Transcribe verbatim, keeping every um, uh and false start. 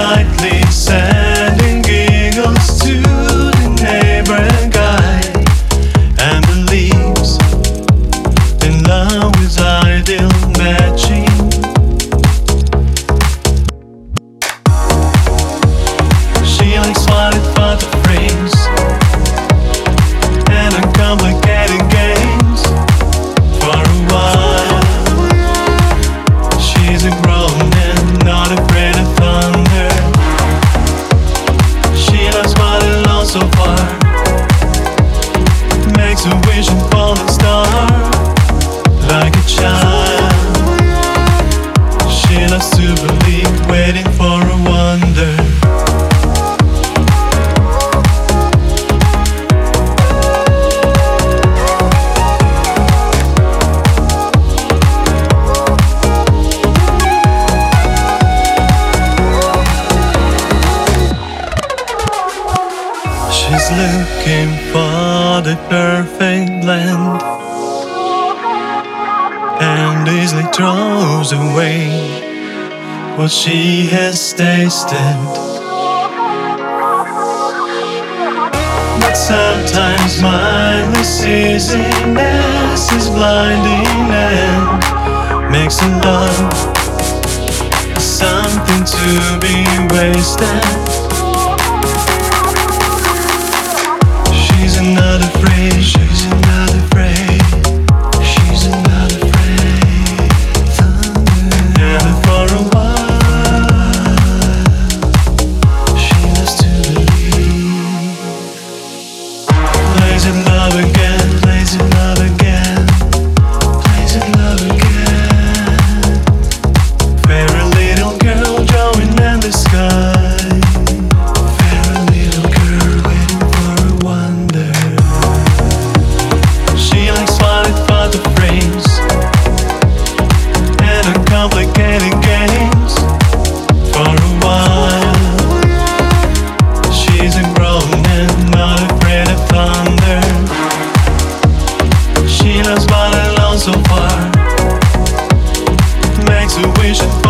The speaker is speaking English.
lightly, sending giggles to the neighboring guy, and believes in love is ideal matching. She likes what it for the frames and uncomplicated games. For a while, she's a grown man, not afraid of thunder. She loves what it loves so far, makes a wish and falling star. Like a child, she loves to believe, waiting for a wonder. She's looking for the perfect blend and easily throws away what she has tasted. But sometimes mindless easiness is blinding and makes a love something to be wasted. She's not afraid, she's not afraid, she's not afraid. And for a while, she loves to believe. Plays in love again, plays in love again, plays in love again. Fairy little girl drawing in the sky. Complicated games. For a while, she's a grown man, not afraid of thunder. She loves what I love so far, makes a wish.